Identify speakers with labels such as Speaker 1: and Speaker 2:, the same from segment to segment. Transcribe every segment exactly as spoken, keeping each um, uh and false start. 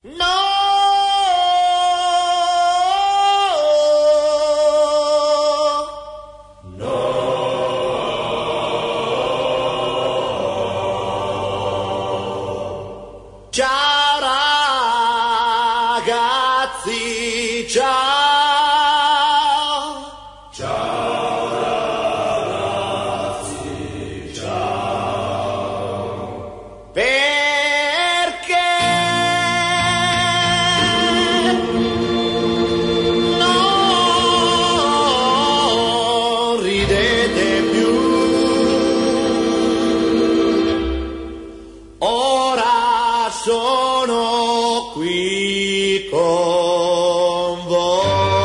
Speaker 1: Ciao ragazzi, ciao.
Speaker 2: Ciao ragazzi, ciao.
Speaker 1: Perché non ridete più? Ora sono qui con voi.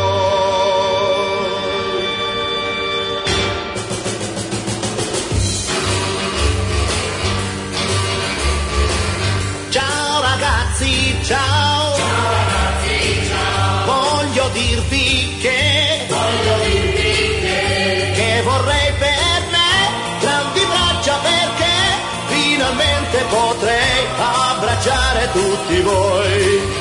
Speaker 1: Ciao ragazzi, ciao.
Speaker 2: Ciao ragazzi, ciao.
Speaker 1: Voglio dirvi che,
Speaker 2: Voglio dirvi che,
Speaker 1: che vorrei per me grandi braccia, perché finalmente potrei abbracciare tutti voi.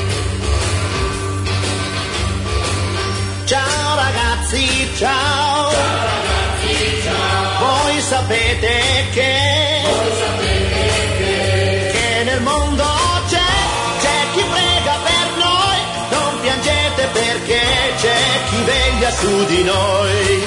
Speaker 1: Ciao ragazzi, ciao.
Speaker 2: ciao ragazzi, ciao.
Speaker 1: Voi sapete che,
Speaker 2: Voi sapete che,
Speaker 1: che nel mondo c'è, c'è chi prega per noi. Non piangete perché c'è chi veglia su di noi.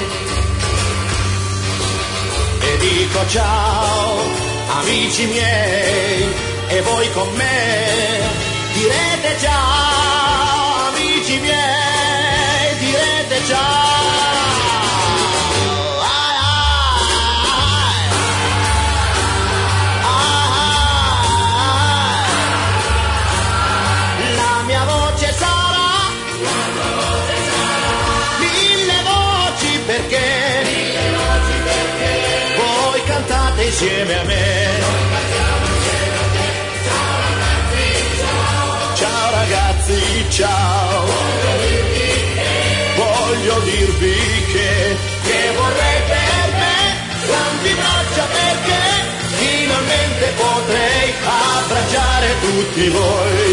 Speaker 1: E dico ciao, amici miei, e voi con me direte ciao, amici miei, direte ciao. Ai, ai, ai. La mia voce sarà, mille voci perché, voi cantate insieme a me. Ciao ragazzi, ciao. Voglio dirvi che, che vorrei per me grandi braccia, perché finalmente potrei abbracciare tutti voi.